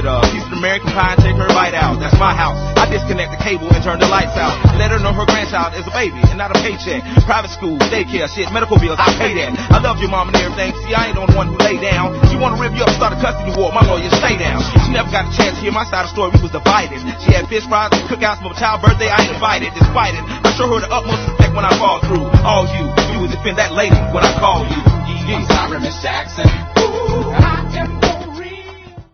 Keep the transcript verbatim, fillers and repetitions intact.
get a piece of American pie and take her bite out. That's my house. I disconnect the cable and turn the lights out. Let her know her grandchild is a baby and not a paycheck. Private school, daycare, shit, medical bills, I pay that. I love your mom and everything. See, I ain't the one who lay down. She wanna rip you up, start a custody war. My lawyer, stay down. She never got a chance to hear my side of the story. We was divided. She had fish fries and cookouts for a child birthday. I ain't invited. Despite it, I show her the utmost respect when I fall through. All you, you would defend that lady when I call you. Yeah, yeah. I'm sorry, Miss Jackson. Ooh, I am